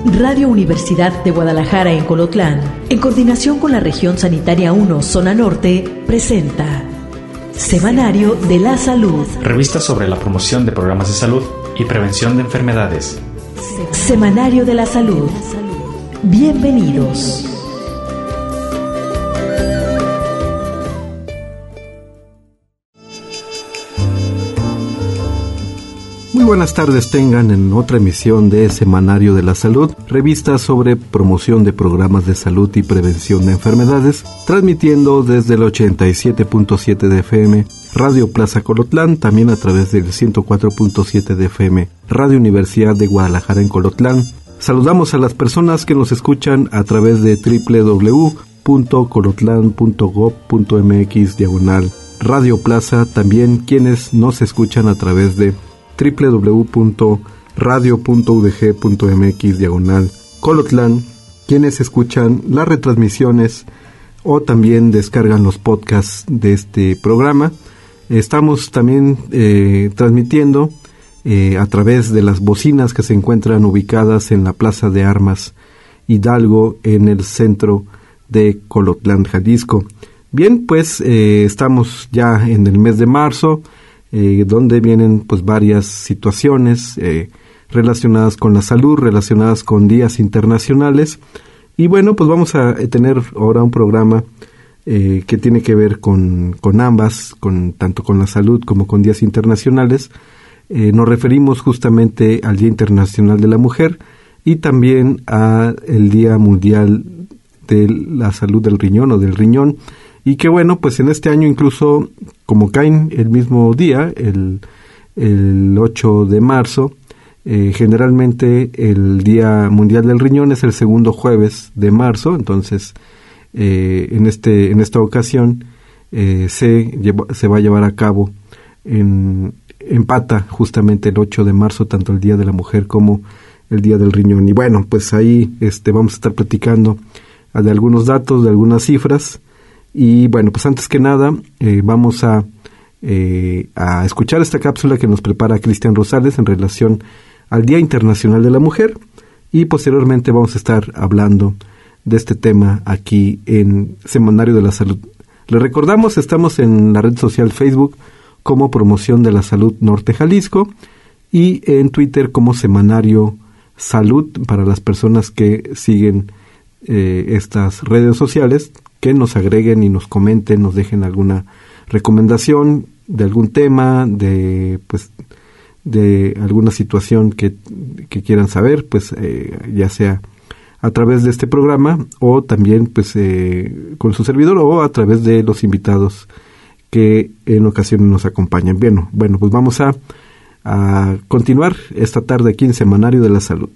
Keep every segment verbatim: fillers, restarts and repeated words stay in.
Radio Universidad de Guadalajara en Colotlán, en coordinación con la Región Sanitaria uno, Zona Norte, presenta Semanario de la Salud. Revista sobre la promoción de programas de salud y prevención de enfermedades. Semanario de la Salud. Bienvenidos. Muy buenas tardes tengan en otra emisión de Semanario de la Salud, revista sobre promoción de programas de salud y prevención de enfermedades, transmitiendo desde el ochenta y siete punto siete de F M Radio Plaza Colotlán, también a través del ciento cuatro punto siete de F M Radio Universidad de Guadalajara en Colotlán. Saludamos a las personas que nos escuchan a través de doble u doble u doble u punto colotlán punto gob punto m x diagonal Radio Plaza, también quienes nos escuchan a través de doble u doble u doble u punto radio punto u d g punto m x diagonal Colotlán, quienes escuchan las retransmisiones o también descargan los podcasts de este programa. Estamos también eh, transmitiendo eh, a través de las bocinas que se encuentran ubicadas en la Plaza de Armas Hidalgo, en el centro de Colotlán, Jalisco. Bien, pues eh, estamos ya en el mes de marzo, Eh, donde vienen pues varias situaciones eh, relacionadas con la salud, relacionadas con días internacionales, y bueno, pues vamos a tener ahora un programa eh, que tiene que ver con, con ambas, con tanto con la salud como con días internacionales. Eh, nos referimos justamente al Día Internacional de la Mujer y también a el Día Mundial de la Salud del Riñón o del Riñón. Y que bueno, pues en este año incluso, como caen el mismo día, el, el ocho de marzo, eh, generalmente el Día Mundial del Riñón es el segundo jueves de marzo, entonces eh, en este en esta ocasión eh, se, lleva, se va a llevar a cabo, en empata justamente el ocho de marzo, tanto el Día de la Mujer como el Día del Riñón. Y bueno, pues ahí este vamos a estar platicando de algunos datos, de algunas cifras. Y bueno, pues antes que nada eh, vamos a, eh, a escuchar esta cápsula que nos prepara Cristian Rosales en relación al Día Internacional de la Mujer, y posteriormente vamos a estar hablando de este tema aquí en Semanario de la Salud. Les recordamos, estamos en la red social Facebook como Promoción de la Salud Norte Jalisco y en Twitter como Semanario Salud para las personas que siguen eh, estas redes sociales, que nos agreguen y nos comenten, nos dejen alguna recomendación de algún tema, de pues de alguna situación que, que quieran saber, pues eh, ya sea a través de este programa o también pues eh, con su servidor o a través de los invitados que en ocasiones nos acompañan. Bien, bueno, pues vamos a, a continuar esta tarde aquí en Semanario de la Salud.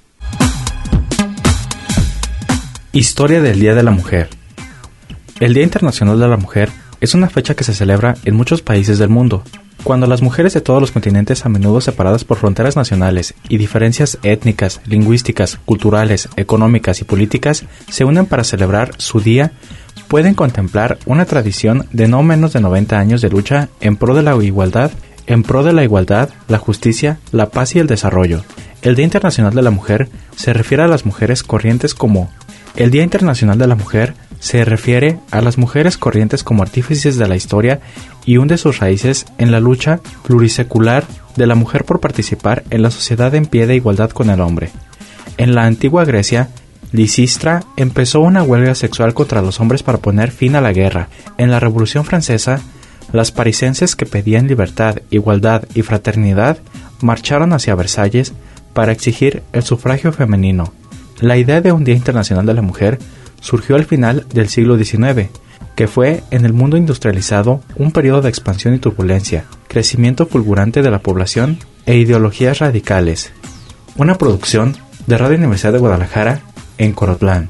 Historia del Día de la Mujer. El Día Internacional de la Mujer es una fecha que se celebra en muchos países del mundo, cuando las mujeres de todos los continentes, a menudo separadas por fronteras nacionales y diferencias étnicas, lingüísticas, culturales, económicas y políticas, se unen para celebrar su día, pueden contemplar una tradición de no menos de noventa años de lucha en pro de la igualdad, en pro de la igualdad, la justicia, la paz y el desarrollo. El Día Internacional de la Mujer se refiere a las mujeres corrientes como El Día Internacional de la Mujer se refiere a las mujeres corrientes como artífices de la historia y hunde sus raíces en la lucha plurisecular de la mujer por participar en la sociedad en pie de igualdad con el hombre. En la antigua Grecia, Lisistra empezó una huelga sexual contra los hombres para poner fin a la guerra. En la Revolución Francesa, las parisenses que pedían libertad, igualdad y fraternidad marcharon hacia Versalles para exigir el sufragio femenino. La idea de un Día Internacional de la Mujer surgió al final del siglo diecinueve, que fue en el mundo industrializado un periodo de expansión y turbulencia, crecimiento fulgurante de la población e ideologías radicales. Una producción de Radio Universidad de Guadalajara en Colotlán.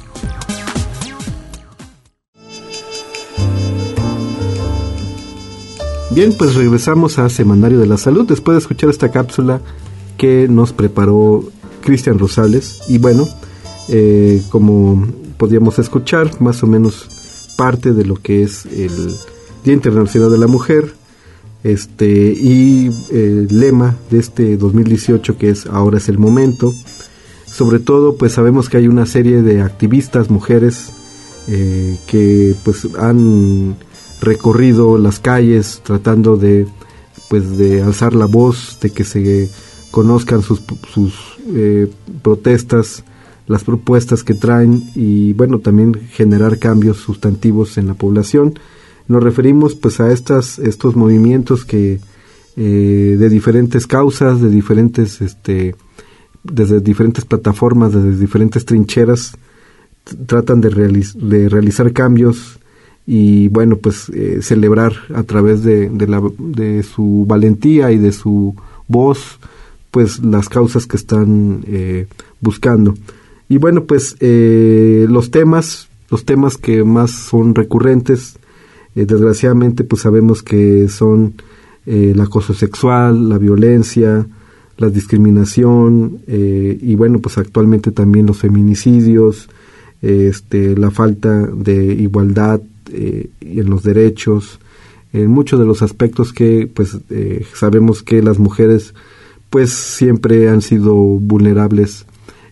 Bien, pues regresamos a Semanario de la Salud después de escuchar esta cápsula que nos preparó Cristian Rosales. Y bueno, eh, como podíamos escuchar, más o menos parte de lo que es el Día Internacional de la Mujer, este y el lema de este dos mil dieciocho, que es Ahora es el momento. Sobre todo, pues sabemos que hay una serie de activistas, mujeres, eh, que pues han recorrido las calles tratando de pues de alzar la voz, de que se conozcan sus, sus eh, protestas, las propuestas que traen y bueno, también generar cambios sustantivos en la población. Nos referimos pues a estas estos movimientos que eh, de diferentes causas, de diferentes este desde diferentes plataformas, desde diferentes trincheras t- tratan de, realiz- de realizar cambios y bueno, pues eh, celebrar a través de, de, la, de su valentía y de su voz, pues las causas que están eh, buscando. Y bueno, pues eh, los temas, los temas que más son recurrentes, eh, desgraciadamente, pues sabemos que son eh, el acoso sexual, la violencia, la discriminación, eh, y bueno, pues actualmente también los feminicidios, eh, este, la falta de igualdad Eh, y en los derechos, en muchos de los aspectos que pues eh, sabemos que las mujeres pues siempre han sido vulnerables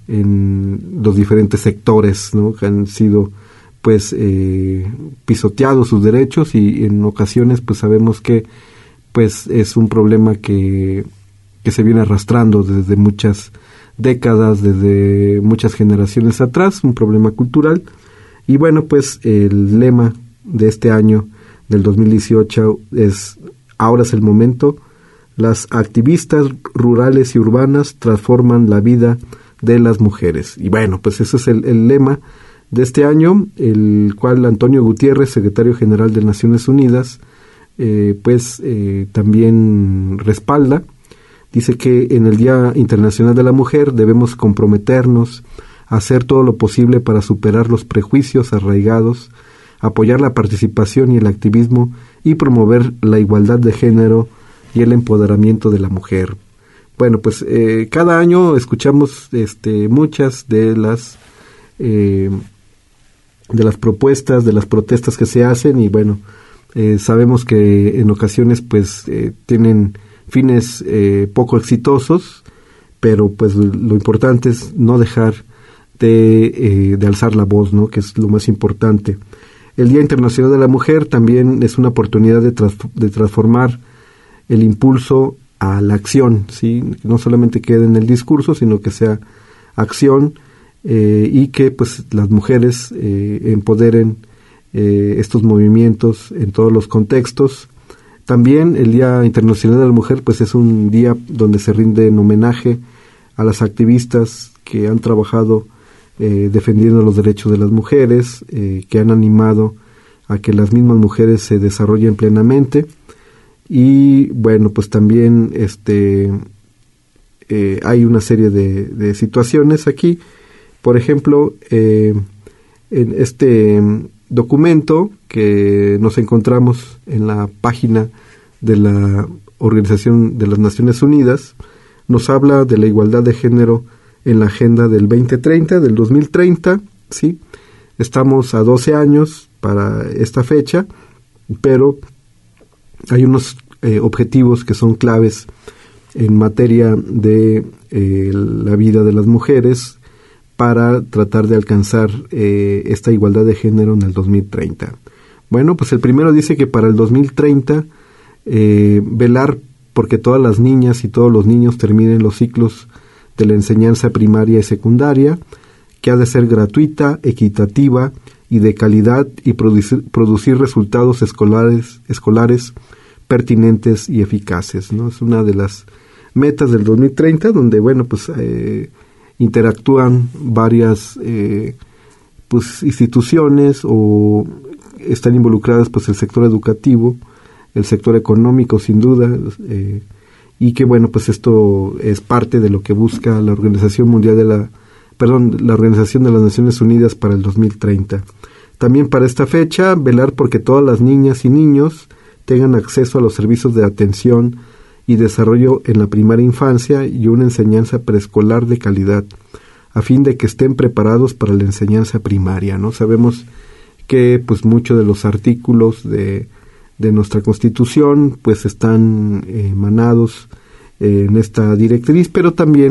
en los diferentes sectores, ¿no? Que han sido pues eh, pisoteados sus derechos y en ocasiones pues sabemos que pues es un problema que, que se viene arrastrando desde muchas décadas, desde muchas generaciones atrás, un problema cultural. Y bueno, pues el lema de este año, del dos mil dieciocho, es ahora es el momento. Las activistas rurales y urbanas transforman la vida de las mujeres. Y bueno, pues ese es el, el lema de este año, el cual Antonio Gutiérrez, secretario general de Naciones Unidas, eh, pues eh, también respalda. Dice que en el Día Internacional de la Mujer debemos comprometernos a hacer todo lo posible para superar los prejuicios arraigados, apoyar la participación y el activismo y promover la igualdad de género y el empoderamiento de la mujer. Bueno, pues eh, cada año escuchamos este, muchas de las eh, de las propuestas, de las protestas que se hacen y bueno, eh, sabemos que en ocasiones pues eh, tienen fines eh, poco exitosos, pero pues lo importante es no dejar de, eh, de alzar la voz, ¿no? Que es lo más importante. El Día Internacional de la Mujer también es una oportunidad de, trans, de transformar el impulso a la acción, ¿sí? No solamente quede en el discurso, sino que sea acción eh, y que pues las mujeres eh, empoderen eh, estos movimientos en todos los contextos. También el Día Internacional de la Mujer pues es un día donde se rinde en homenaje a las activistas que han trabajado eh, defendiendo los derechos de las mujeres, eh, que han animado a que las mismas mujeres se desarrollen plenamente. Y bueno, pues también este eh, hay una serie de, de situaciones aquí. Por ejemplo, eh, en este documento que nos encontramos en la página de la Organización de las Naciones Unidas, nos habla de la igualdad de género en la agenda del veinte treinta, del dos mil treinta, ¿sí? Estamos a doce años para esta fecha, pero hay unos eh, objetivos que son claves en materia de eh, la vida de las mujeres para tratar de alcanzar eh, esta igualdad de género en el dos mil treinta. Bueno, pues el primero dice que para el dos mil treinta eh, velar porque todas las niñas y todos los niños terminen los ciclos de la enseñanza primaria y secundaria, que ha de ser gratuita, equitativa y de calidad y producir, producir resultados escolares, escolares pertinentes y eficaces, ¿no? Es una de las metas del dos mil treinta, donde, bueno, pues eh, interactúan varias eh, pues instituciones o están involucradas pues el sector educativo, el sector económico sin duda, eh, y que bueno, pues esto es parte de lo que busca la Organización Mundial de la, perdón, la Organización de las Naciones Unidas para el dos mil treinta. También para esta fecha, velar porque todas las niñas y niños tengan acceso a los servicios de atención y desarrollo en la primera infancia y una enseñanza preescolar de calidad, a fin de que estén preparados para la enseñanza primaria, ¿no? Sabemos que pues muchos de los artículos de, de nuestra Constitución pues están eh, emanados eh, en esta directriz, pero también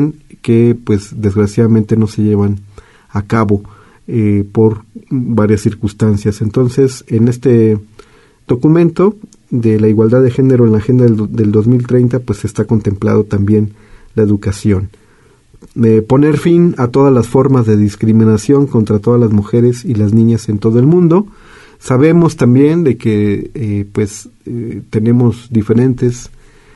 que pues desgraciadamente no se llevan a cabo eh, por varias circunstancias. Entonces, en este documento de la igualdad de género en la agenda del, del dos mil treinta, pues está contemplado también la educación. Eh, poner fin a todas las formas de discriminación contra todas las mujeres y las niñas en todo el mundo. Sabemos también de que eh, pues eh, tenemos diferentes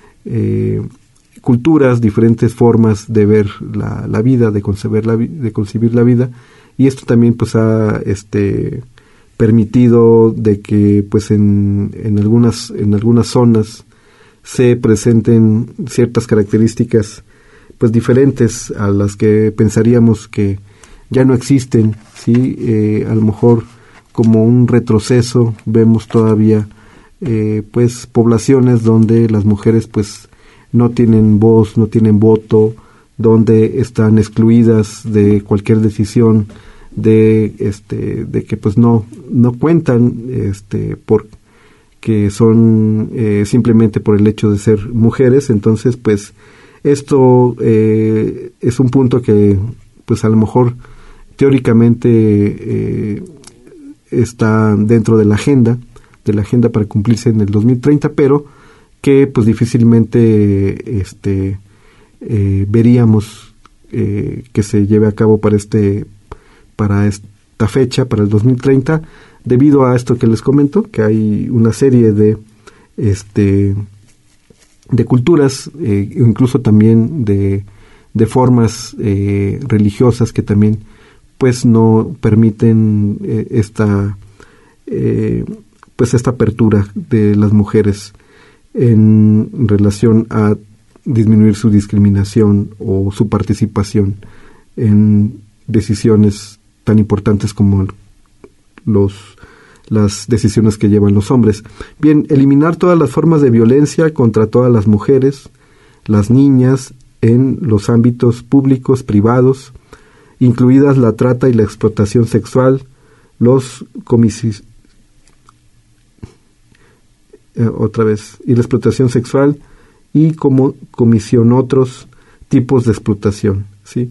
eh, culturas, diferentes formas de ver la, la vida, de concebir la, de concebir la vida, y esto también pues ha este permitido de que pues en, en algunas en algunas zonas se presenten ciertas características pues diferentes a las que pensaríamos que ya no existen, sí, eh, a lo mejor como un retroceso vemos todavía eh, pues poblaciones donde las mujeres pues no tienen voz, no tienen voto, donde están excluidas de cualquier decisión, de este de que pues no no cuentan este por que son eh, simplemente por el hecho de ser mujeres. Entonces pues esto eh, es un punto que pues a lo mejor teóricamente eh, está dentro de la agenda de la agenda para cumplirse en el dos mil treinta, pero que pues difícilmente este eh, veríamos eh, que se lleve a cabo para este para esta fecha, para el dos mil treinta, debido a esto que les comento, que hay una serie de este de culturas, eh, incluso también de, de formas eh, religiosas que también pues no permiten eh, esta eh, pues esta apertura de las mujeres en relación a disminuir su discriminación o su participación en decisiones tan importantes como los las decisiones que llevan los hombres. Bien, eliminar todas las formas de violencia contra todas las mujeres, las niñas, en los ámbitos públicos, privados, incluidas la trata y la explotación sexual, los comisis... Eh, otra vez, y la explotación sexual, y como comisión otros tipos de explotación, ¿sí?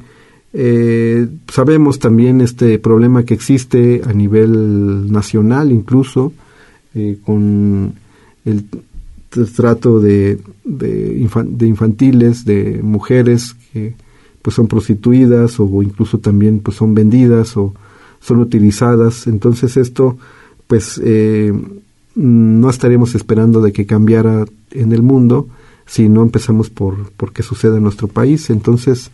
Eh, sabemos también este problema que existe a nivel nacional, incluso eh, con el trato de de, infan, de infantiles, de mujeres que pues son prostituidas o incluso también pues son vendidas o son utilizadas. Entonces esto pues eh, no estaremos esperando de que cambiara en el mundo si no empezamos por, por qué sucede en nuestro país. Entonces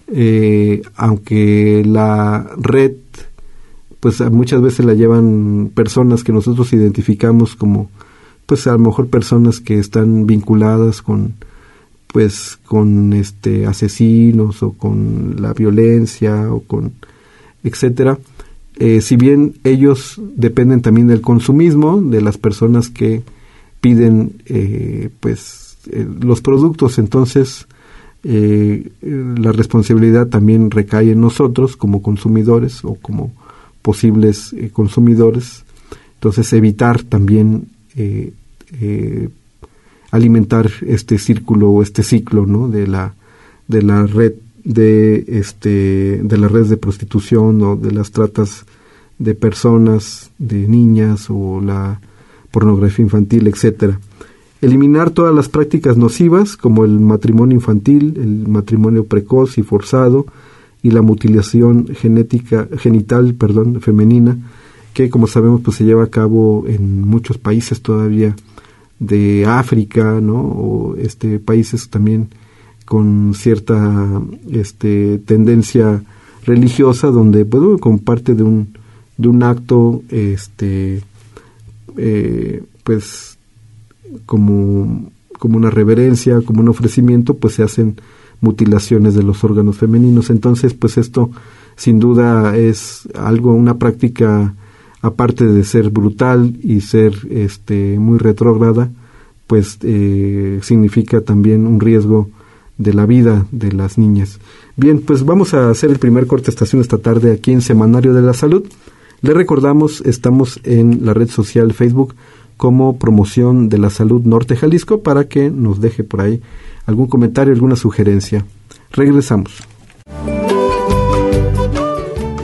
Eh, aunque la red pues muchas veces la llevan personas que nosotros identificamos como pues a lo mejor personas que están vinculadas con pues con este asesinos o con la violencia o con etcétera, eh, si bien ellos dependen también del consumismo de las personas que piden eh, pues eh, los productos. Entonces Eh, la responsabilidad también recae en nosotros como consumidores o como posibles eh, consumidores. Entonces evitar también eh, eh, alimentar este círculo o este ciclo, ¿no? de la de la red de este de las redes de prostitución o de las tratas de personas, de niñas o la pornografía infantil, etcétera. Eliminar todas las prácticas nocivas como el matrimonio infantil, el matrimonio precoz y forzado y la mutilación genética genital, perdón, femenina, que como sabemos pues se lleva a cabo en muchos países todavía de África, ¿no? O este países también con cierta este tendencia religiosa donde bueno, con parte de un de un acto este eh, pues como, como una reverencia, como un ofrecimiento, pues se hacen mutilaciones de los órganos femeninos. Entonces, pues esto sin duda es algo, una práctica, aparte de ser brutal y ser este muy retrógrada, pues eh, significa también un riesgo de la vida de las niñas. Bien, pues vamos a hacer el primer corte de estación esta tarde aquí en Semanario de la Salud. Les recordamos, estamos en la red social Facebook como Promoción de la Salud Norte Jalisco, para que nos deje por ahí algún comentario, alguna sugerencia. Regresamos.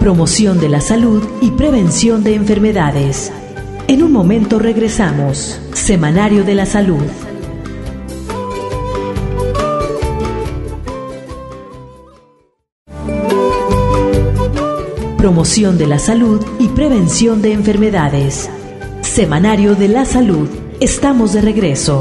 promoción de la salud y prevención de enfermedades. En un momento regresamos. Semanario de la Salud. Promoción de la salud y prevención de enfermedades. Semanario de la Salud. Estamos de regreso.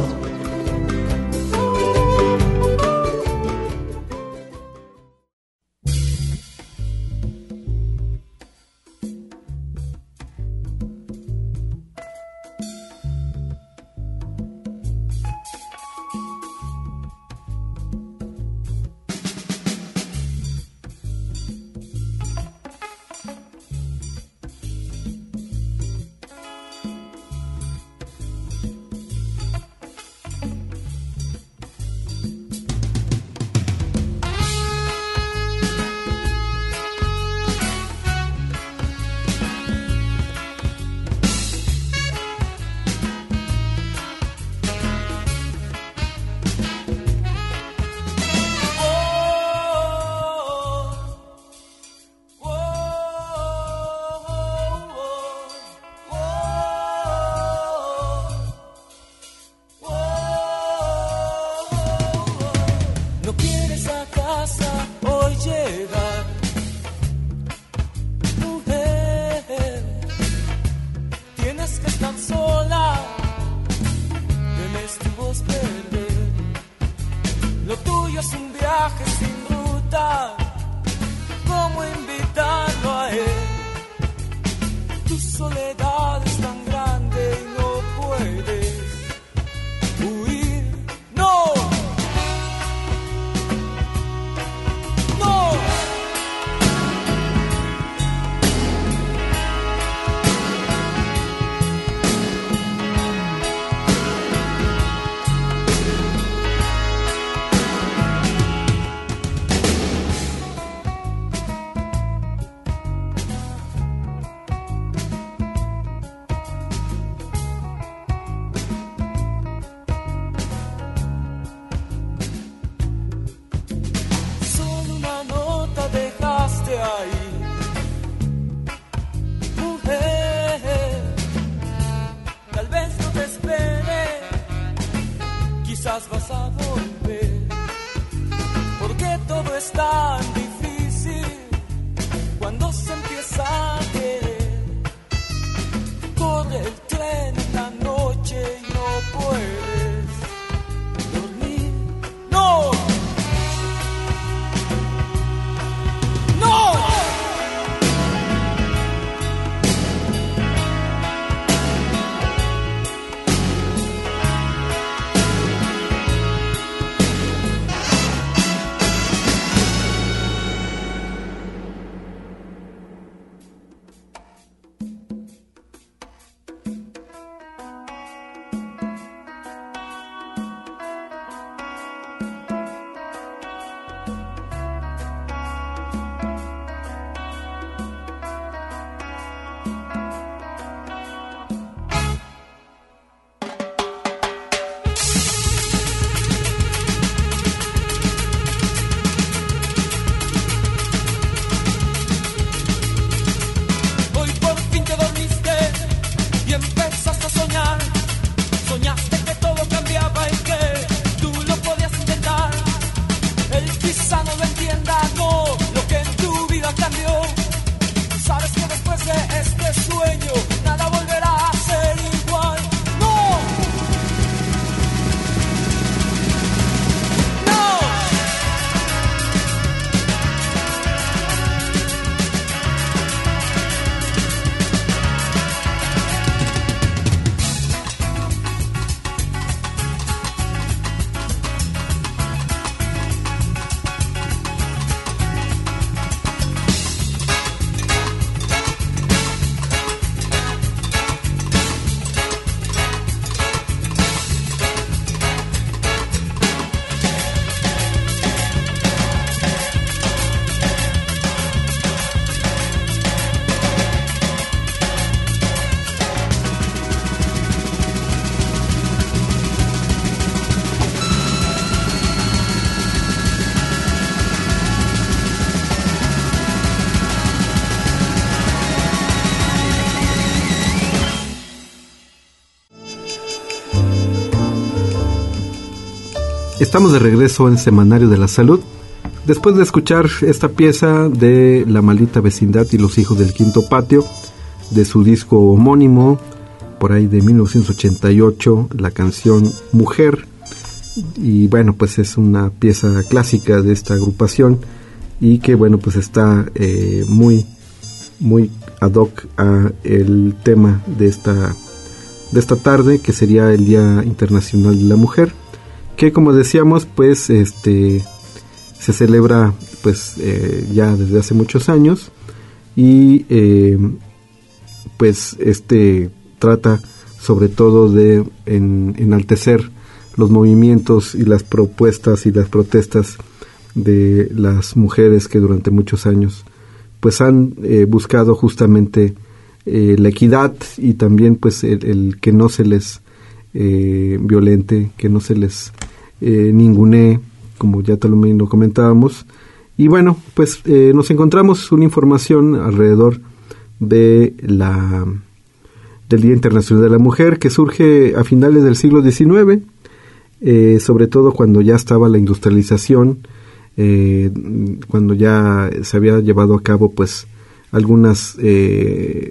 Estamos de regreso en Semanario de la Salud, después de escuchar esta pieza de La Maldita Vecindad y los Hijos del Quinto Patio, de su disco homónimo, por ahí de mil novecientos ochenta y ocho, la canción Mujer. Y bueno, pues es una pieza clásica de esta agrupación y que bueno, pues está eh, muy, muy ad hoc a el tema de esta, de esta tarde, que sería el Día Internacional de la Mujer, que como decíamos, pues este se celebra pues eh, ya desde hace muchos años y eh, pues este trata sobre todo de en, enaltecer los movimientos y las propuestas y las protestas de las mujeres que durante muchos años pues han eh, buscado justamente eh, la equidad y también pues el, el que no se les eh, violente, que no se les eh, ningunee, como ya también lo comentábamos. Y bueno, pues eh, nos encontramos una información alrededor de la del Día Internacional de la Mujer, que surge a finales del siglo diecinueve, eh, sobre todo cuando ya estaba la industrialización, eh, cuando ya se había llevado a cabo pues algunas eh,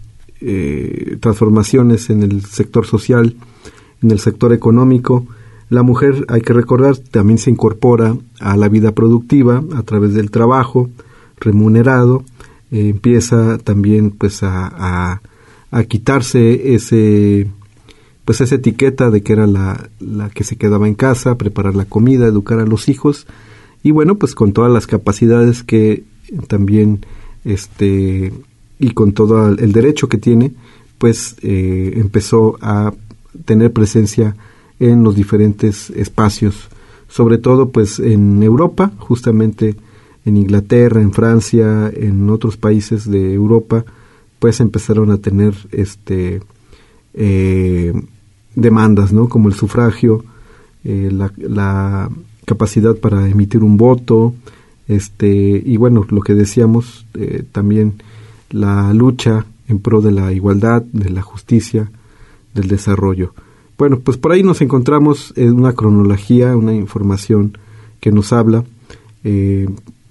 eh, transformaciones en el sector social, en el sector económico. La mujer, hay que recordar, también se incorpora a la vida productiva a través del trabajo remunerado, eh, empieza también pues a, a, a quitarse ese pues esa etiqueta de que era la, la que se quedaba en casa, preparar la comida, educar a los hijos, y bueno, pues con todas las capacidades que también este y con todo el derecho que tiene, pues eh, empezó a tener presencia en los diferentes espacios, sobre todo pues en Europa, justamente en Inglaterra, en Francia, en otros países de Europa, pues empezaron a tener este eh, demandas, ¿no? Como el sufragio, eh, la, la capacidad para emitir un voto, este y bueno, lo que decíamos, eh, también la lucha en pro de la igualdad, de la justicia, del desarrollo. Bueno, pues por ahí nos encontramos en una cronología, una información que nos habla eh,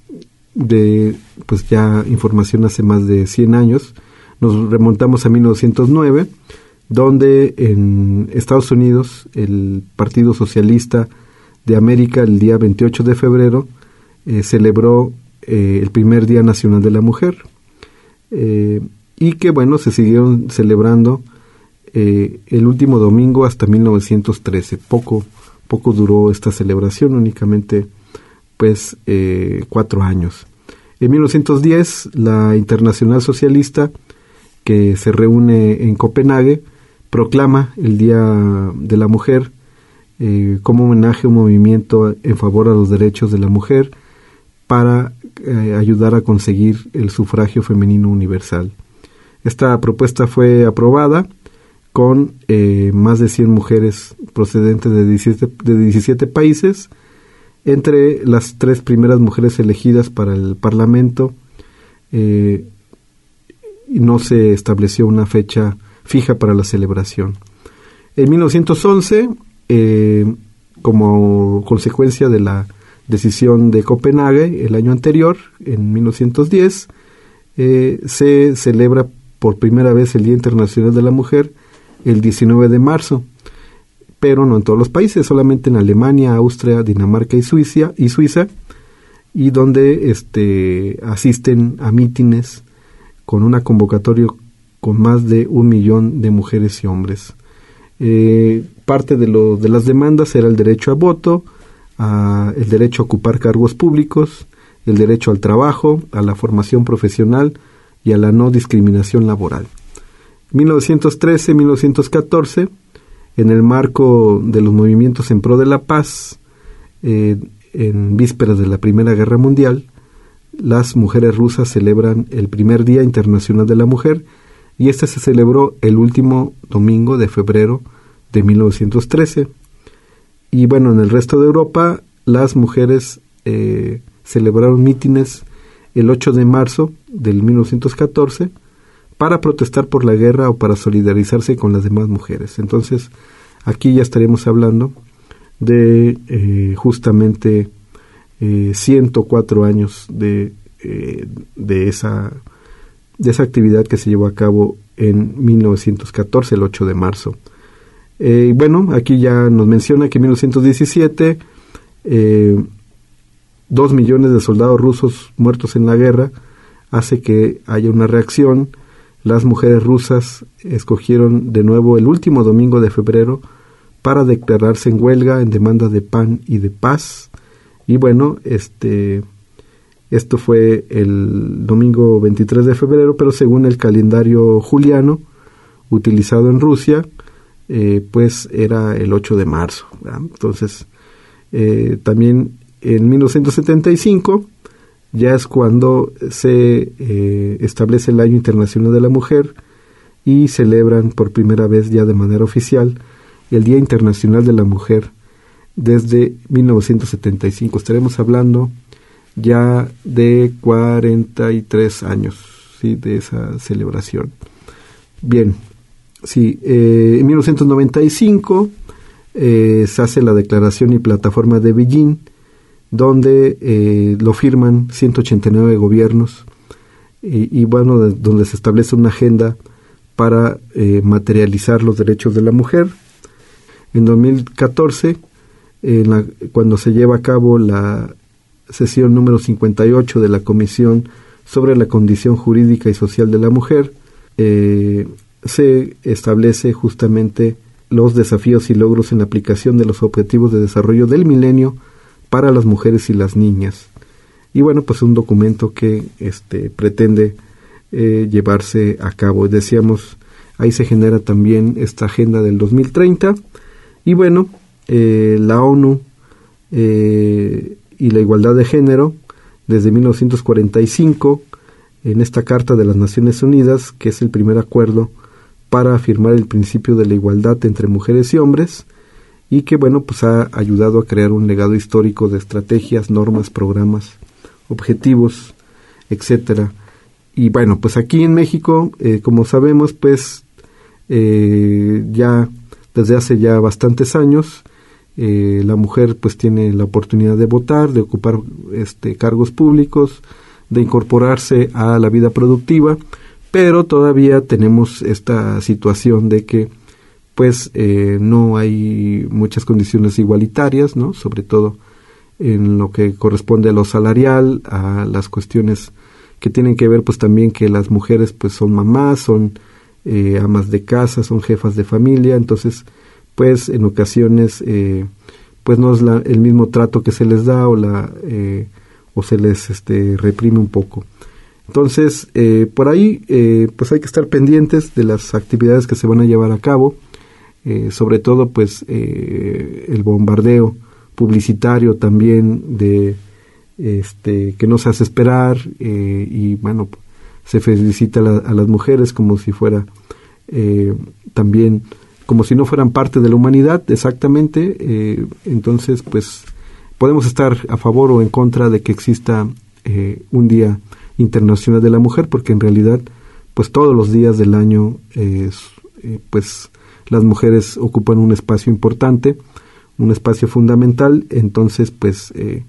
de, pues ya información hace más de cien años. Nos remontamos a mil novecientos nueve, donde en Estados Unidos el Partido Socialista de América, el día veintiocho de febrero, eh, celebró eh, el primer Día Nacional de la Mujer, eh, y que bueno, se siguieron celebrando Eh, el último domingo hasta mil novecientos trece. Poco, poco duró esta celebración, únicamente pues eh, cuatro años. En mil novecientos diez, la Internacional Socialista, que se reúne en Copenhague, proclama el Día de la Mujer eh, como homenaje a un movimiento en favor a los derechos de la mujer para eh, ayudar a conseguir el sufragio femenino universal. Esta propuesta fue aprobada con eh, más de cien mujeres procedentes de diecisiete, de diecisiete países. Entre las tres primeras mujeres elegidas para el Parlamento, eh, no se estableció una fecha fija para la celebración. En mil novecientos once, eh, como consecuencia de la decisión de Copenhague el año anterior, en mil novecientos diez, eh, se celebra por primera vez el Día Internacional de la Mujer, el diecinueve de marzo, pero no en todos los países, solamente en Alemania, Austria, Dinamarca y Suiza, y Suiza, y donde este asisten a mítines con una convocatoria con más de un millón de mujeres y hombres. Eh, parte de lo de las demandas era el derecho a voto, a, el derecho a ocupar cargos públicos, el derecho al trabajo, a la formación profesional y a la no discriminación laboral. mil novecientos trece a mil novecientos catorce, en el marco de los movimientos en pro de la paz, eh, en vísperas de la Primera Guerra Mundial, las mujeres rusas celebran el primer Día Internacional de la Mujer, y este se celebró el último domingo de febrero de mil novecientos trece. Y bueno, en el resto de Europa, las mujeres eh, celebraron mítines el ocho de marzo del mil novecientos catorce, para protestar por la guerra o para solidarizarse con las demás mujeres. Entonces, aquí ya estaríamos hablando de eh, justamente eh, ciento cuatro años de, eh, de, esa, de esa actividad que se llevó a cabo en mil novecientos catorce, el ocho de marzo. Eh, bueno, aquí ya nos menciona que en mil novecientos diecisiete eh, dos millones de soldados rusos muertos en la guerra hace que haya una reacción. Las mujeres rusas escogieron de nuevo el último domingo de febrero para declararse en huelga en demanda de pan y de paz. Y bueno, este esto fue el domingo veintitrés de febrero, pero según el calendario juliano utilizado en Rusia, eh, pues era el ocho de marzo, ¿verdad? Entonces, eh, también en mil novecientos setenta y cinco ya es cuando se eh, establece el Año Internacional de la Mujer y celebran por primera vez ya de manera oficial el Día Internacional de la Mujer desde mil novecientos setenta y cinco. Estaremos hablando ya de cuarenta y tres años, ¿sí?, de esa celebración. Bien, sí, eh, en mil novecientos noventa y cinco eh, se hace la Declaración y Plataforma de Beijing, donde eh, lo firman ciento ochenta y nueve gobiernos y, y bueno, de, donde se establece una agenda para eh, materializar los derechos de la mujer. En dos mil catorce, en la, cuando se lleva a cabo la sesión número cincuenta y ocho de la Comisión sobre la Condición Jurídica y Social de la Mujer, eh, se establece justamente los desafíos y logros en la aplicación de los Objetivos de Desarrollo del Milenio para las mujeres y las niñas. Y bueno, pues un documento que este, pretende eh, llevarse a cabo. Decíamos, ahí se genera también esta agenda del dos mil treinta. Y bueno, eh, la ONU eh, y la igualdad de género, desde mil novecientos cuarenta y cinco, en esta Carta de las Naciones Unidas, que es el primer acuerdo para afirmar el principio de la igualdad entre mujeres y hombres, y que, bueno, pues ha ayudado a crear un legado histórico de estrategias, normas, programas, objetivos, etcétera. Y bueno, pues aquí en México, eh, como sabemos, pues eh, ya desde hace ya bastantes años, eh, la mujer pues tiene la oportunidad de votar, de ocupar este cargos públicos, de incorporarse a la vida productiva, pero todavía tenemos esta situación de que pues eh, no hay muchas condiciones igualitarias, ¿no? Sobre todo en lo que corresponde a lo salarial, a las cuestiones que tienen que ver pues también que las mujeres pues son mamás, son eh, amas de casa, son jefas de familia, entonces pues en ocasiones eh, pues no es la, el mismo trato que se les da o la eh, o se les este reprime un poco. Entonces eh, por ahí eh, pues hay que estar pendientes de las actividades que se van a llevar a cabo. Eh, sobre todo pues eh, el bombardeo publicitario también de este que no se hace esperar eh, y bueno, se felicita a, la, a las mujeres como si fuera eh, también como si no fueran parte de la humanidad exactamente. Eh, entonces pues podemos estar a favor o en contra de que exista eh, un Día Internacional de la Mujer, porque en realidad pues todos los días del año eh, eh, pues las mujeres ocupan un espacio importante, un espacio fundamental. Entonces pues eh,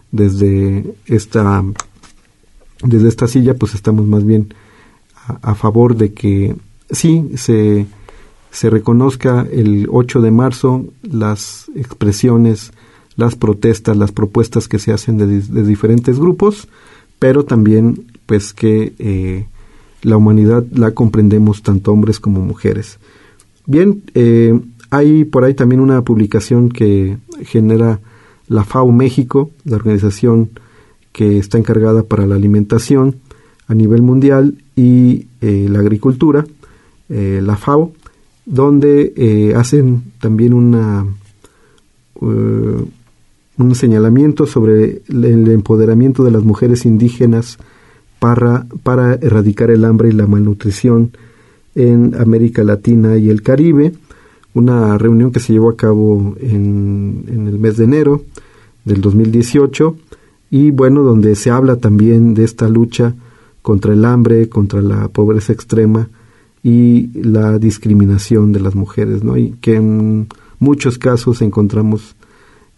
desde esta desde esta silla pues estamos más bien a, a favor de que sí se se reconozca el ocho de marzo las expresiones, las protestas, las propuestas que se hacen de, de diferentes grupos, pero también pues que eh, la humanidad la comprendemos tanto hombres como mujeres. Bien, eh, hay por ahí también una publicación que genera la F A O México, la organización que está encargada para la alimentación a nivel mundial y eh, la agricultura, eh, la F A O, donde eh, hacen también una uh, un señalamiento sobre el empoderamiento de las mujeres indígenas para, para erradicar el hambre y la malnutrición en América Latina y el Caribe. Una reunión que se llevó a cabo en, en el mes de enero del dos mil dieciocho, y bueno, donde se habla también de esta lucha contra el hambre, contra la pobreza extrema y la discriminación de las mujeres, ¿no? Y que en muchos casos encontramos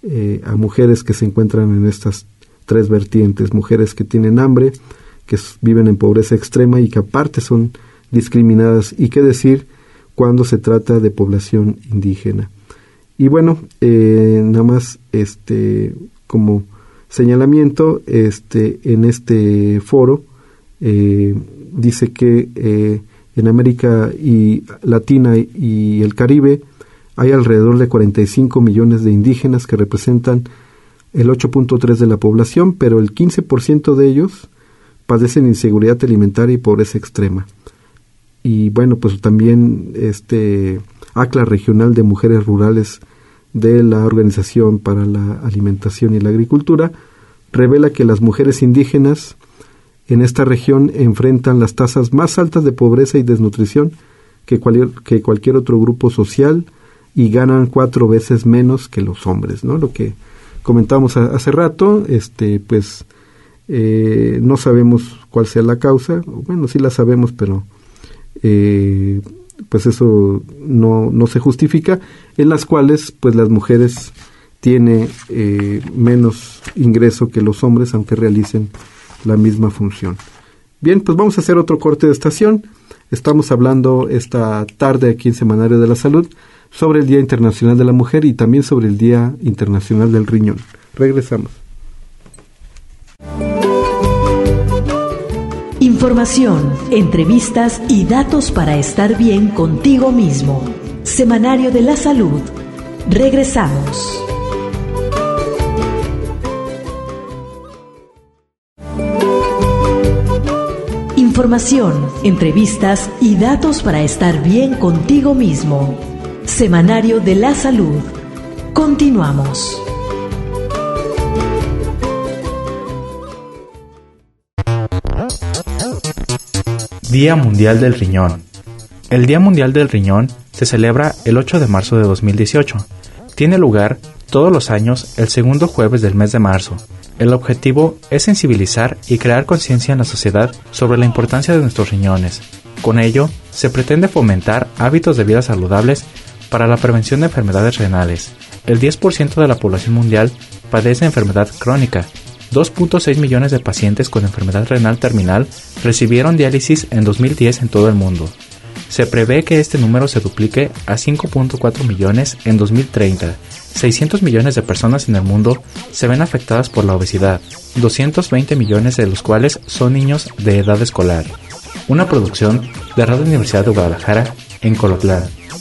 eh, a mujeres que se encuentran en estas tres vertientes, mujeres que tienen hambre, que s- viven en pobreza extrema y que aparte son discriminadas, y qué decir cuando se trata de población indígena. Y bueno, eh, nada más este como señalamiento, este en este foro eh, dice que eh, en América y Latina y el Caribe hay alrededor de cuarenta y cinco millones de indígenas que representan el ocho punto tres de la población, pero el quince por ciento de ellos padecen inseguridad alimentaria y pobreza extrema. Y bueno, pues también este ACLA Regional de Mujeres Rurales de la Organización para la Alimentación y la Agricultura revela que las mujeres indígenas en esta región enfrentan las tasas más altas de pobreza y desnutrición que cualquier, que cualquier otro grupo social, y ganan cuatro veces menos que los hombres, ¿no? Lo que comentábamos a, hace rato, este, pues eh, no sabemos cuál sea la causa. Bueno, sí la sabemos, pero eh, pues eso no, no se justifica, en las cuales pues las mujeres tienen eh, menos ingreso que los hombres, aunque realicen la misma función. Bien, pues vamos a hacer otro corte de estación. Estamos hablando esta tarde aquí en Semanario de la Salud sobre el Día Internacional de la Mujer y también sobre el Día Internacional del Riñón. Regresamos. Información, entrevistas y datos para estar bien contigo mismo. Semanario de la Salud. Regresamos. Información, entrevistas y datos para estar bien contigo mismo. Semanario de la Salud. Continuamos. Día Mundial del Riñón. El Día Mundial del Riñón se celebra el ocho de marzo de dos mil dieciocho. Tiene lugar todos los años el segundo jueves del mes de marzo. El objetivo es sensibilizar y crear conciencia en la sociedad sobre la importancia de nuestros riñones. Con ello, se pretende fomentar hábitos de vida saludables para la prevención de enfermedades renales. El diez por ciento de la población mundial padece enfermedad crónica. dos punto seis millones de pacientes con enfermedad renal terminal recibieron diálisis en dos mil diez en todo el mundo. Se prevé que este número se duplique a cinco punto cuatro millones en dos mil treinta. seiscientos millones de personas en el mundo se ven afectadas por la obesidad, doscientos veinte millones de los cuales son niños de edad escolar. Una producción de Radio Universidad de Guadalajara en Colotlán.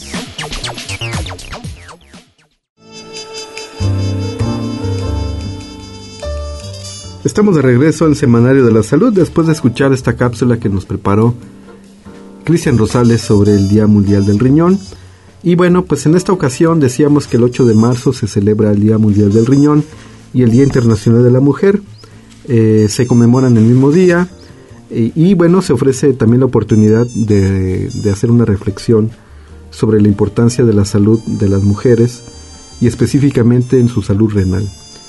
Estamos de regreso en Semanario de la Salud después de escuchar esta cápsula que nos preparó Cristian Rosales sobre el Día Mundial del Riñón. Y bueno, pues en esta ocasión decíamos que el ocho de marzo se celebra el Día Mundial del Riñón y el Día Internacional de la Mujer. Eh, se conmemoran el mismo día y, y bueno, se ofrece también la oportunidad de, de hacer una reflexión sobre la importancia de la salud de las mujeres y específicamente en su salud renal.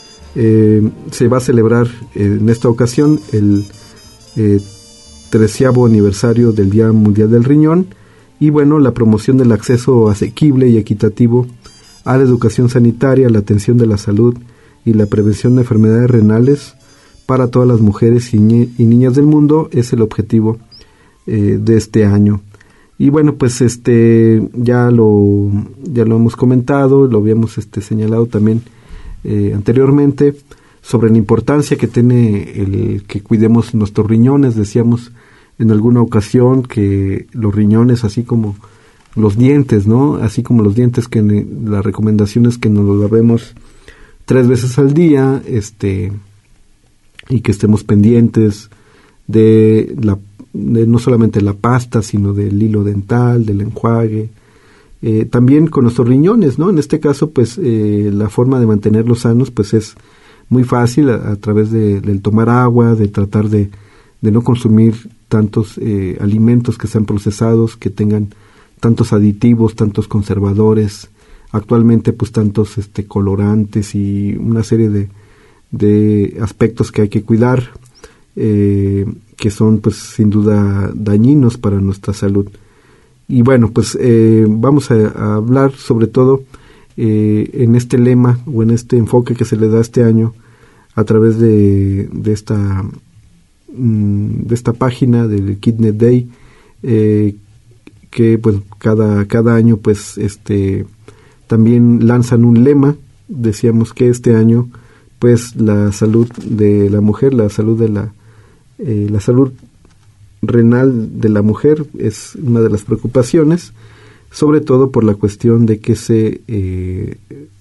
Eh, se va a celebrar eh, en esta ocasión el eh, treceavo aniversario del Día Mundial del Riñón y bueno, la promoción del acceso asequible y equitativo a la educación sanitaria, la atención de la salud y la prevención de enfermedades renales para todas las mujeres y, ni- y niñas del mundo es el objetivo eh, de este año. Y bueno, pues este ya lo ya lo hemos comentado, lo habíamos este señalado también eh, anteriormente sobre la importancia que tiene el que cuidemos nuestros riñones. Decíamos en alguna ocasión que los riñones, así como los dientes, ¿no? Así como los dientes, que ne- la recomendación es que nos los lavemos tres veces al día, este, y que estemos pendientes de la de no solamente la pasta, sino del hilo dental, del enjuague, eh, también con nuestros riñones, ¿no? En este caso, pues, eh, la forma de mantenerlos sanos, pues, es muy fácil a, a través de, del tomar agua, de tratar de, de no consumir tantos eh, alimentos que sean procesados, que tengan tantos aditivos, tantos conservadores, actualmente, pues, tantos este, colorantes y una serie de, de aspectos que hay que cuidar, eh, que son pues sin duda dañinos para nuestra salud. Y bueno, pues eh, vamos a, a hablar sobre todo eh, en este lema o en este enfoque que se le da este año a través de, de esta de esta página del Kidney Day, eh, que pues cada cada año pues este también lanzan un lema. Decíamos que este año pues la salud de la mujer, la salud de la eh, la salud renal de la mujer es una de las preocupaciones, sobre todo por la cuestión de que se eh,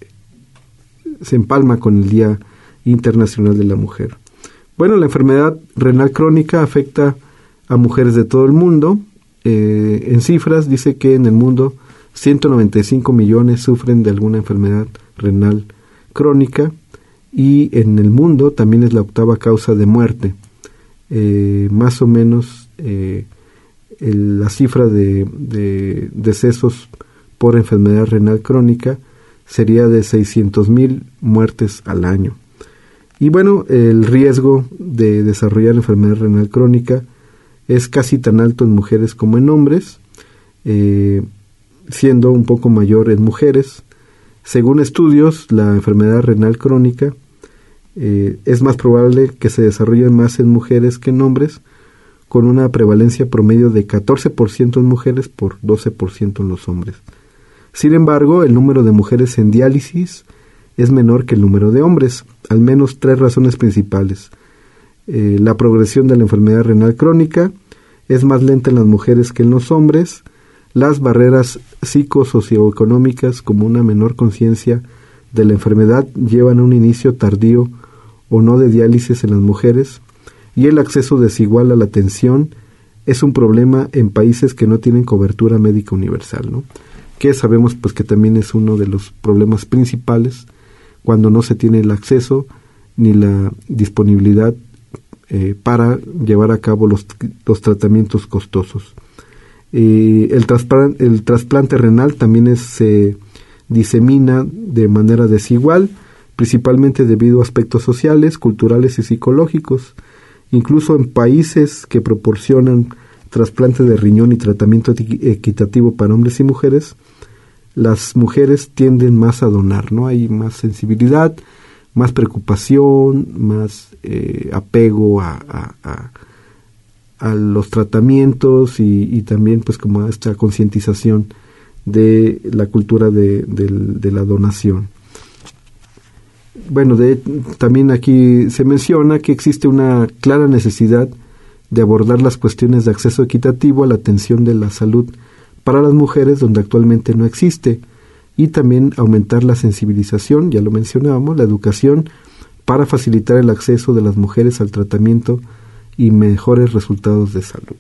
se empalma con el Día Internacional de la Mujer. Bueno, la enfermedad renal crónica afecta a mujeres de todo el mundo. Eh, en cifras dice que en el mundo ciento noventa y cinco millones sufren de alguna enfermedad renal crónica, y en el mundo también es la octava causa de muerte. Eh, más o menos eh, el, la cifra de, de decesos por enfermedad renal crónica sería de seiscientos mil muertes al año. Y bueno, el riesgo de desarrollar enfermedad renal crónica es casi tan alto en mujeres como en hombres, eh, siendo un poco mayor en mujeres. Según estudios, la enfermedad renal crónica eh, es más probable que se desarrolle más en mujeres que en hombres, con una prevalencia promedio de catorce por ciento en mujeres por doce por ciento en los hombres. Sin embargo, el número de mujeres en diálisis es menor que el número de hombres, al menos tres razones principales. Eh, la progresión de la enfermedad renal crónica es más lenta en las mujeres que en los hombres. Las barreras psicosocioeconómicas, como una menor conciencia de la enfermedad, llevan a un inicio tardío o no de diálisis en las mujeres, y el acceso desigual a la atención es un problema en países que no tienen cobertura médica universal, ¿no? Que sabemos pues que también es uno de los problemas principales cuando no se tiene el acceso ni la disponibilidad eh, para llevar a cabo los, los tratamientos costosos. Eh, el, trasplan- el trasplante renal también es, se disemina de manera desigual, principalmente debido a aspectos sociales, culturales y psicológicos. Incluso en países que proporcionan trasplante de riñón y tratamiento equitativo para hombres y mujeres, las mujeres tienden más a donar, ¿no? Hay más sensibilidad, más preocupación, más eh, apego a, a, a, a los tratamientos y, y también pues como a esta concientización de la cultura de, de, de la donación. Bueno, de, también aquí se menciona que existe una clara necesidad de abordar las cuestiones de acceso equitativo a la atención de la salud para las mujeres, donde actualmente no existe, y también aumentar la sensibilización, ya lo mencionábamos, la educación, para facilitar el acceso de las mujeres al tratamiento y mejores resultados de salud.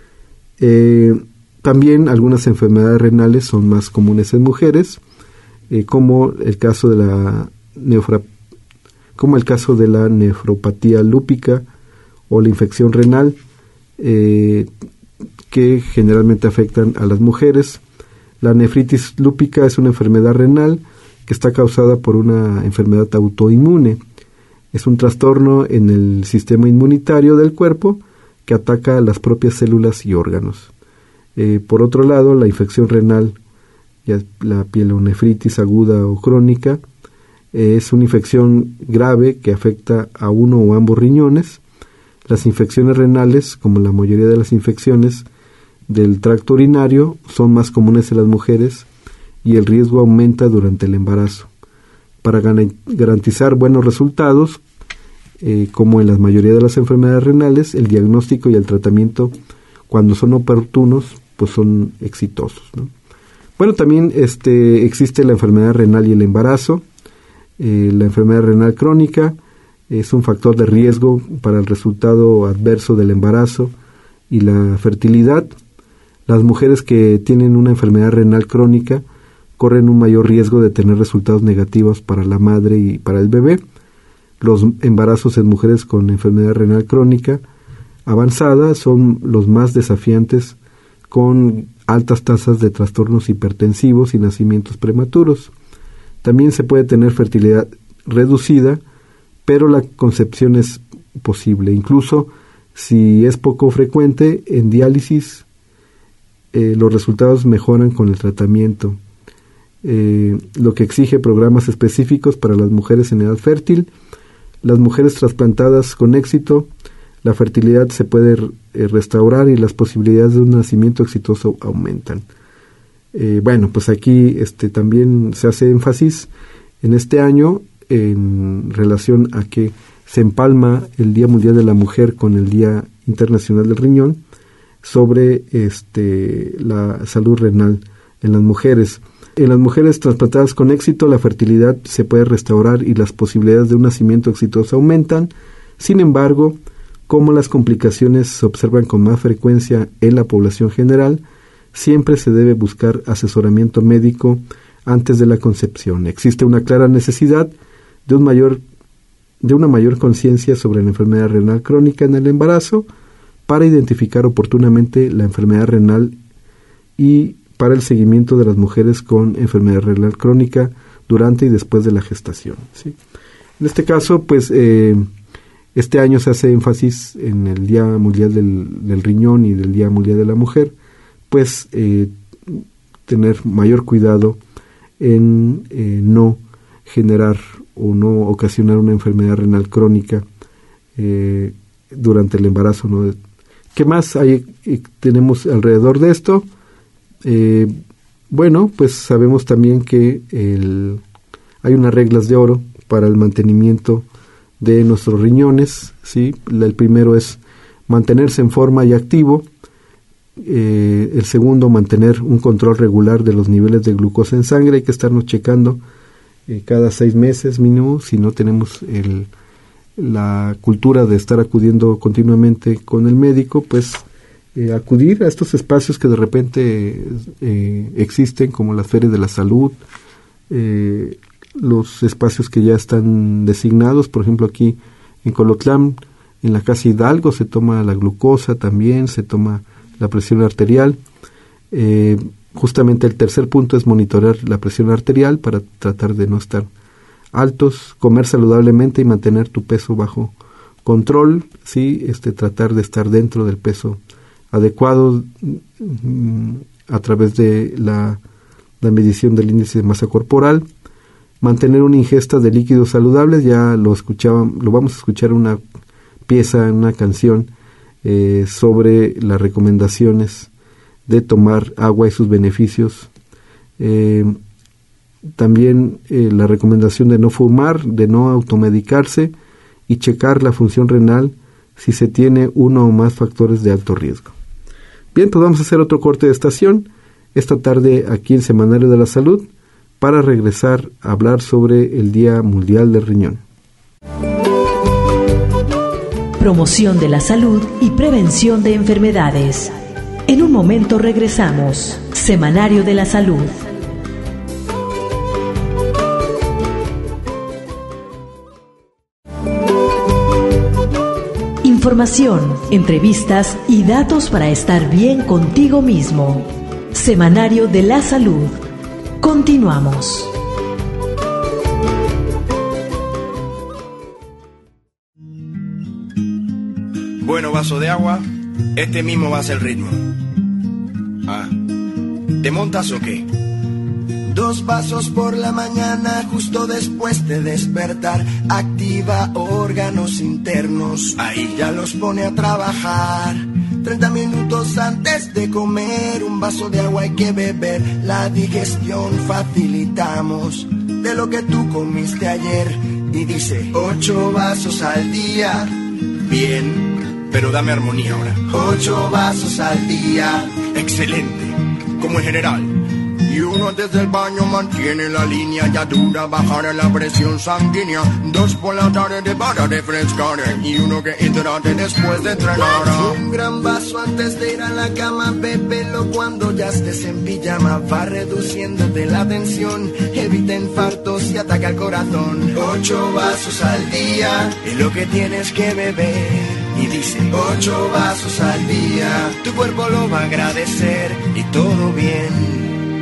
Eh, también algunas enfermedades renales son más comunes en mujeres, eh, como el caso de la nefra, como el caso de la nefropatía lúpica o la infección renal, eh, que generalmente afectan a las mujeres. La nefritis lúpica es una enfermedad renal que está causada por una enfermedad autoinmune. Es un trastorno en el sistema inmunitario del cuerpo que ataca a las propias células y órganos. Eh, por otro lado, la infección renal, ya la pielonefritis aguda o crónica, eh, es una infección grave que afecta a uno o ambos riñones. Las infecciones renales, como la mayoría de las infecciones del tracto urinario, son más comunes en las mujeres y el riesgo aumenta durante el embarazo. Para garantizar buenos resultados, eh, como en la mayoría de las enfermedades renales, el diagnóstico y el tratamiento, cuando son oportunos, pues son exitosos, ¿no? Bueno, también este, existe la enfermedad renal y el embarazo. Eh, la enfermedad renal crónica es un factor de riesgo para el resultado adverso del embarazo y la fertilidad. Las mujeres que tienen una enfermedad renal crónica corren un mayor riesgo de tener resultados negativos para la madre y para el bebé. Los embarazos en mujeres con enfermedad renal crónica avanzada son los más desafiantes, con altas tasas de trastornos hipertensivos y nacimientos prematuros. También se puede tener fertilidad reducida, pero la concepción es posible. Incluso si es poco frecuente, en diálisis eh, los resultados mejoran con el tratamiento. eh, lo que exige programas específicos para las mujeres en edad fértil. Las mujeres trasplantadas con éxito, la fertilidad se puede eh, restaurar y las posibilidades de un nacimiento exitoso aumentan. Eh, bueno, pues aquí este, también se hace énfasis en este año en relación a que se empalma el Día Mundial de la Mujer con el Día Internacional del Riñón sobre este, la salud renal en las mujeres. En las mujeres trasplantadas con éxito, la fertilidad se puede restaurar y las posibilidades de un nacimiento exitoso aumentan. Sin embargo, como las complicaciones se observan con más frecuencia en la población general, siempre se debe buscar asesoramiento médico antes de la concepción. Existe una clara necesidad de un mayor de una mayor conciencia sobre la enfermedad renal crónica en el embarazo para identificar oportunamente la enfermedad renal y para el seguimiento de las mujeres con enfermedad renal crónica durante y después de la gestación, ¿sí? En este caso, pues, eh, este año se hace énfasis en el Día Mundial del, del Riñón y del Día Mundial de la Mujer, pues, eh, tener mayor cuidado en eh, no generar o no ocasionar una enfermedad renal crónica eh, durante el embarazo, ¿no? ¿Qué más hay, eh, tenemos alrededor de esto? Eh, bueno, pues sabemos también que el, hay unas reglas de oro para el mantenimiento de nuestros riñones, ¿sí? El primero es mantenerse en forma y activo. Eh, el segundo, mantener un control regular de los niveles de glucosa en sangre. Hay que estarnos checando eh, cada seis meses mínimo, si no tenemos el, la cultura de estar acudiendo continuamente con el médico, pues eh, acudir a estos espacios que de repente eh, existen, como las ferias de la salud, eh, los espacios que ya están designados. Por ejemplo, aquí en Colotlán, en la Casa Hidalgo, se toma la glucosa también, se toma la presión arterial. Eh, justamente el tercer punto es monitorear la presión arterial para tratar de no estar altos, comer saludablemente y mantener tu peso bajo control, ¿sí? Este, tratar de estar dentro del peso adecuado mm, a través de la, la medición del índice de masa corporal, mantener una ingesta de líquidos saludables. Ya lo escuchaban, lo vamos a escuchar en una pieza, en una canción eh, sobre las recomendaciones de tomar agua y sus beneficios. Eh, también eh, la recomendación de no fumar, de no automedicarse y checar la función renal si se tiene uno o más factores de alto riesgo. Bien, pues vamos a hacer otro corte de estación esta tarde aquí en Semanario de la Salud para regresar a hablar sobre el Día Mundial del Riñón. Promoción de la salud y prevención de enfermedades. En un momento regresamos. Semanario de la Salud. Información, entrevistas y datos para estar bien contigo mismo. Semanario de la Salud. Continuamos. Bueno, vaso de agua, este mismo va a ser el ritmo. Ah, ¿te montas o qué? Dos vasos por la mañana justo después de despertar. Activa órganos internos, ahí ya los pone a trabajar. Treinta minutos antes de comer, un vaso de agua hay que beber. La digestión facilitamos de lo que tú comiste ayer. Y dice, ocho vasos al día. Bien, pero dame armonía ahora. Ocho vasos al día. Excelente, como en general. Y uno desde el baño mantiene la línea, ya dura bajar la presión sanguínea. Dos por la tarde para refrescar y uno que hidrate después de entrenar. Un gran vaso antes de ir a la cama, bébelo cuando ya estés en pijama. Va reduciéndote la tensión, evita infartos y ataca el corazón. Ocho vasos al día es lo que tienes que beber. Y dice, ocho vasos al día, tu cuerpo lo va a agradecer y todo bien.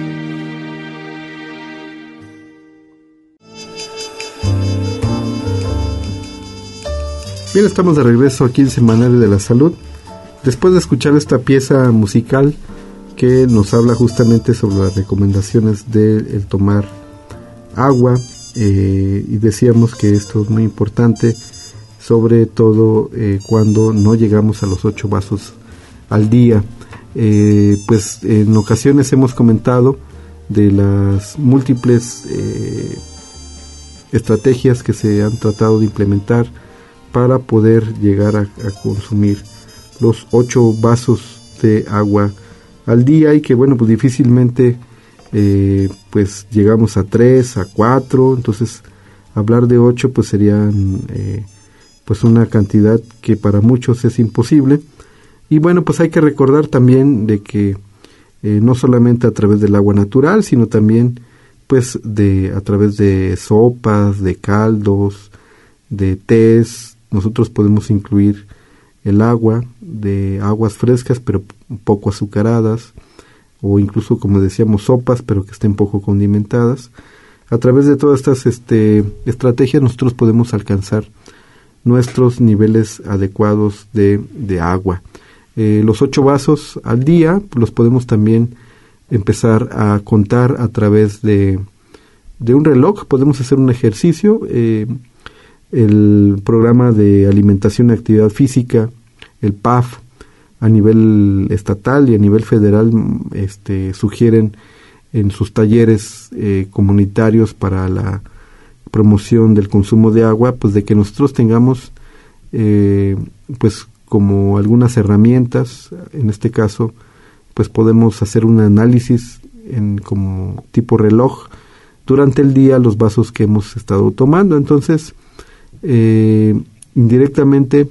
Bien, estamos de regreso aquí en Semanario de la Salud. Después de escuchar esta pieza musical que nos habla justamente sobre las recomendaciones de tomar agua, eh, y decíamos que esto es muy importante, sobre todo eh, cuando no llegamos a los ocho vasos al día. Eh, pues en ocasiones hemos comentado de las múltiples eh, estrategias que se han tratado de implementar para poder llegar a, a consumir los ocho vasos de agua al día, y que bueno, pues difícilmente eh, pues llegamos a tres, a cuatro. Entonces hablar de ocho pues serían eh, pues una cantidad que para muchos es imposible. Y bueno, pues hay que recordar también de que eh, no solamente a través del agua natural, sino también pues de a través de sopas, de caldos, de tés, nosotros podemos incluir el agua, de aguas frescas pero poco azucaradas, o incluso, como decíamos, sopas pero que estén poco condimentadas. A través de todas estas este, estrategias nosotros podemos alcanzar nuestros niveles adecuados de, de agua. Eh, los ocho vasos al día los podemos también empezar a contar a través de, de un reloj. Podemos hacer un ejercicio. Eh, el programa de alimentación y actividad física, el P A F, a nivel estatal y a nivel federal, este, sugieren en sus talleres eh, comunitarios para la promoción del consumo de agua, pues de que nosotros tengamos eh, pues como algunas herramientas. En este caso pues podemos hacer un análisis en como tipo reloj durante el día los vasos que hemos estado tomando. Entonces eh, indirectamente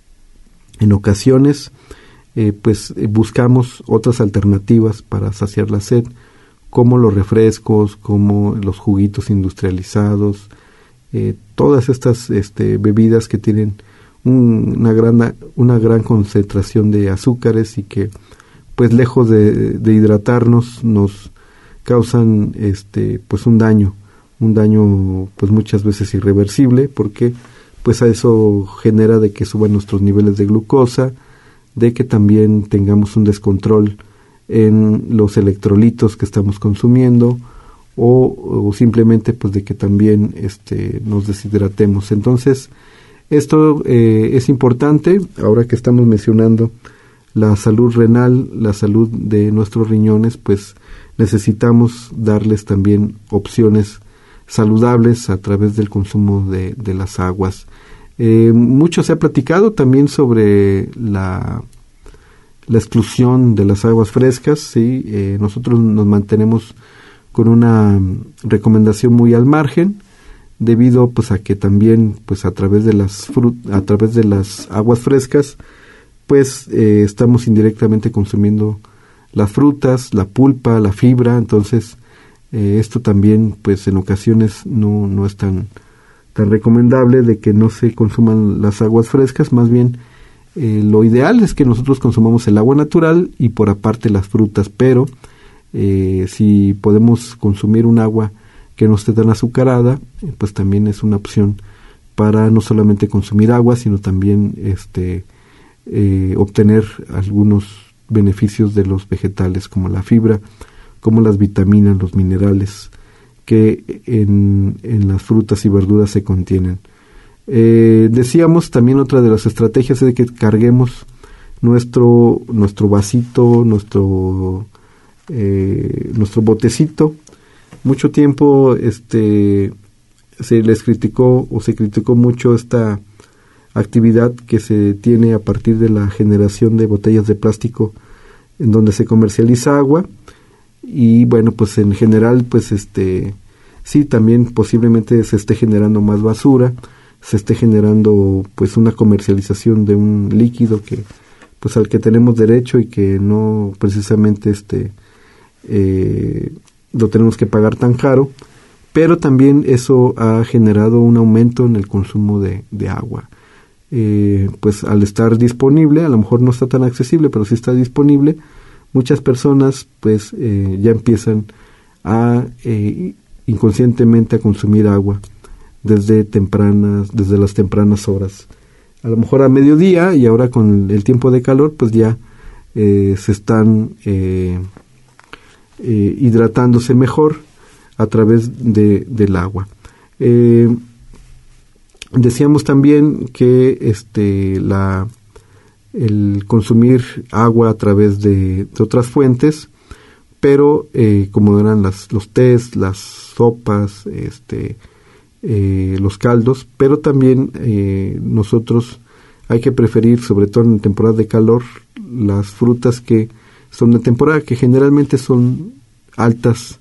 en ocasiones eh, pues eh, buscamos otras alternativas para saciar la sed, como los refrescos, como los juguitos industrializados, eh, todas estas este, bebidas que tienen un, una gran una gran concentración de azúcares y que pues lejos de, de hidratarnos nos causan este pues un daño, un daño pues muchas veces irreversible, porque pues a eso genera de que suban nuestros niveles de glucosa, de que también tengamos un descontrol en los electrolitos que estamos consumiendo, o, o simplemente pues de que también este nos deshidratemos. Entonces esto eh, es importante ahora que estamos mencionando la salud renal, la salud de nuestros riñones, pues necesitamos darles también opciones saludables a través del consumo de, de las aguas. Eh, mucho se ha platicado también sobre la la exclusión de las aguas frescas, ¿sí? Eh, nosotros nos mantenemos con una recomendación muy al margen, debido pues a que también pues a través de las frut a través de las aguas frescas pues eh, estamos indirectamente consumiendo las frutas, la pulpa, la fibra. Entonces eh, esto también pues en ocasiones no no es tan tan recomendable de que no se consuman las aguas frescas. Más bien eh, lo ideal es que nosotros consumamos el agua natural y por aparte las frutas, pero eh, si podemos consumir un agua que no esté tan azucarada, pues también es una opción para no solamente consumir agua, sino también este eh, obtener algunos beneficios de los vegetales, como la fibra, como las vitaminas, los minerales que en, en las frutas y verduras se contienen. Eh, decíamos también otra de las estrategias es de que carguemos nuestro nuestro vasito, nuestro eh, nuestro botecito. Mucho tiempo este se les criticó o se criticó mucho esta actividad que se tiene a partir de la generación de botellas de plástico en donde se comercializa agua. Y bueno, pues en general pues este sí, también posiblemente se esté generando más basura, se esté generando pues una comercialización de un líquido que pues al que tenemos derecho y que no precisamente este eh, lo tenemos que pagar tan caro, pero también eso ha generado un aumento en el consumo de, de agua. Eh, pues al estar disponible, a lo mejor no está tan accesible, pero sí está disponible, muchas personas pues eh, ya empiezan a eh, inconscientemente a consumir agua desde tempranas, desde las tempranas horas. A lo mejor a mediodía, y ahora con el tiempo de calor pues ya eh, se están eh, eh, hidratándose mejor a través de, del agua. Eh, decíamos también que este la el consumir agua a través de, de otras fuentes, pero eh, como eran las, los tés, las sopas, este, eh, los caldos, pero también eh, nosotros hay que preferir, sobre todo en temporada de calor, las frutas que son de temporada, que generalmente son altas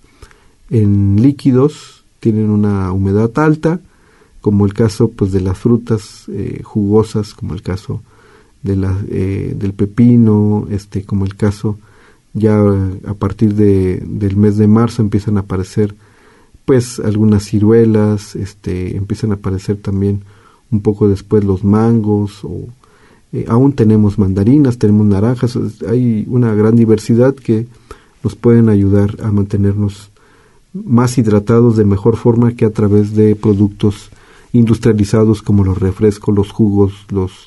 en líquidos, tienen una humedad alta, como el caso pues de las frutas eh, jugosas, como el caso de la, eh, del pepino, este, como el caso ya a partir de, del mes de marzo empiezan a aparecer pues algunas ciruelas, este, empiezan a aparecer también un poco después los mangos, o eh, aún tenemos mandarinas, tenemos naranjas, hay una gran diversidad que nos pueden ayudar a mantenernos más hidratados de mejor forma que a través de productos industrializados como los refrescos, los jugos, los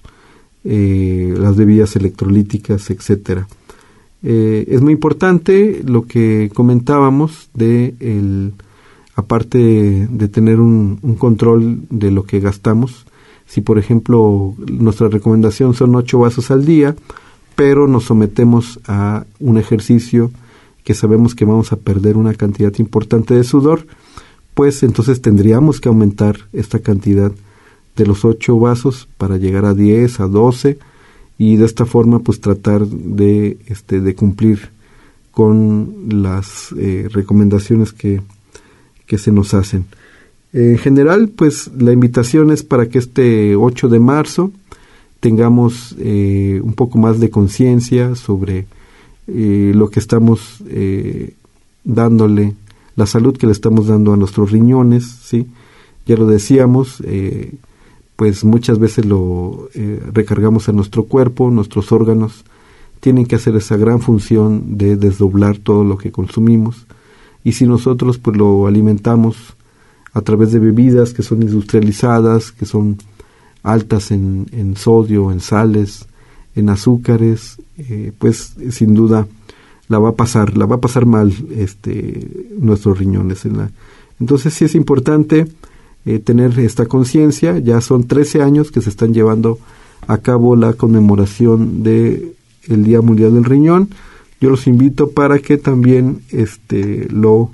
eh, las bebidas electrolíticas, etcétera. Eh, es muy importante lo que comentábamos de el, aparte de, de tener un, un control de lo que gastamos. Si por ejemplo nuestra recomendación son ocho vasos al día, pero nos sometemos a un ejercicio que sabemos que vamos a perder una cantidad importante de sudor, pues entonces tendríamos que aumentar esta cantidad de los ocho vasos para llegar a diez, a doce, y de esta forma pues tratar de este de cumplir con las eh, recomendaciones que, que se nos hacen. En general, pues la invitación es para que este ocho de marzo tengamos eh, un poco más de conciencia sobre eh, lo que estamos eh, dándole, la salud que le estamos dando a nuestros riñones, ¿sí? Ya lo decíamos, eh, pues muchas veces lo eh, recargamos a nuestro cuerpo, nuestros órganos tienen que hacer esa gran función de desdoblar todo lo que consumimos, y si nosotros pues lo alimentamos a través de bebidas que son industrializadas, que son altas en, en sodio, en sales, en azúcares, eh, pues sin duda la va a pasar, la va a pasar mal este nuestros riñones. En la, entonces sí es importante eh, tener esta conciencia. Ya son trece años que se están llevando a cabo la conmemoración de el Día Mundial del Riñón. Yo los invito para que también este lo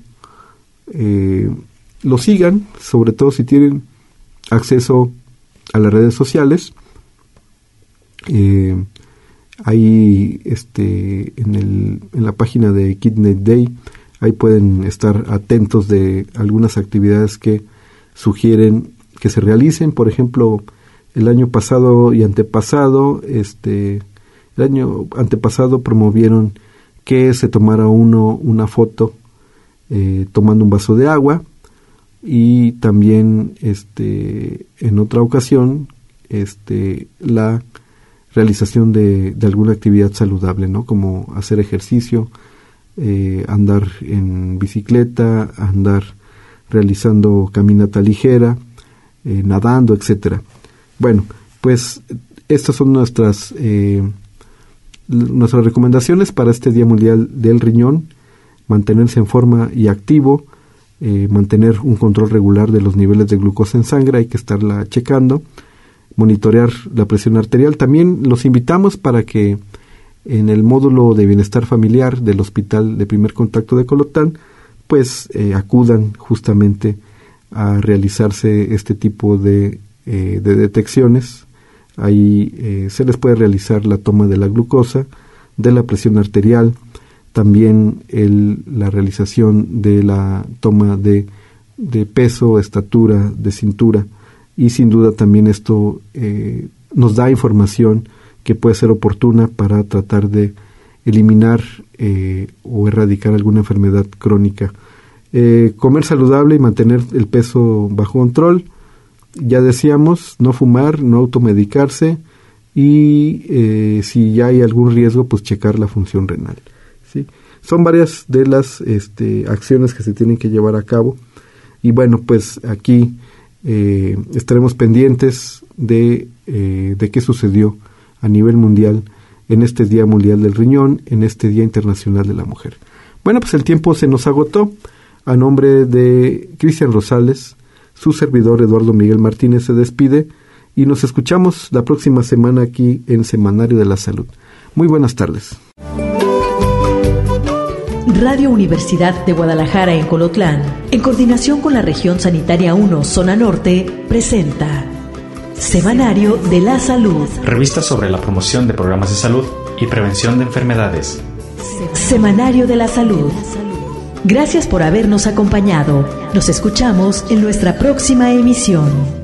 eh, lo sigan, sobre todo si tienen acceso a las redes sociales. Eh, ahí este en el en la página de Kidney Day, ahí pueden estar atentos de algunas actividades que sugieren que se realicen. Por ejemplo, el año pasado y antepasado, este el año antepasado promovieron que se tomara uno una foto eh, tomando un vaso de agua, y también este en otra ocasión este la realización de, de alguna actividad saludable, ¿no? Como hacer ejercicio, eh, andar en bicicleta, andar realizando caminata ligera, eh, nadando, etcétera. Bueno, pues estas son nuestras eh, nuestras recomendaciones para este Día Mundial del Riñón: mantenerse en forma y activo, eh, mantener un control regular de los niveles de glucosa en sangre, hay que estarla checando, monitorear la presión arterial. También los invitamos para que en el módulo de bienestar familiar del Hospital de Primer Contacto de Colotán, pues eh, acudan justamente a realizarse este tipo de, eh, de detecciones. Ahí eh, se les puede realizar la toma de la glucosa, de la presión arterial, también el, la realización de la toma de, de peso, estatura, de cintura, y sin duda también esto eh, nos da información que puede ser oportuna para tratar de eliminar eh, o erradicar alguna enfermedad crónica. Eh, comer saludable y mantener el peso bajo control. Ya decíamos, no fumar, no automedicarse, y eh, si ya hay algún riesgo, pues checar la función renal, ¿sí? Son varias de las este, acciones que se tienen que llevar a cabo, y bueno, pues aquí eh, estaremos pendientes de, eh, de qué sucedió a nivel mundial en este Día Mundial del Riñón, en este Día Internacional de la Mujer. Bueno, pues el tiempo se nos agotó. A nombre de Cristian Rosales, su servidor Eduardo Miguel Martínez se despide y nos escuchamos la próxima semana aquí en Semanario de la Salud. Muy buenas tardes. Radio Universidad de Guadalajara en Colotlán, en coordinación con la Región Sanitaria uno, Zona Norte, presenta Semanario de la Salud. Revista sobre la promoción de programas de salud y prevención de enfermedades. Semanario de la Salud. Gracias por habernos acompañado. Nos escuchamos en nuestra próxima emisión.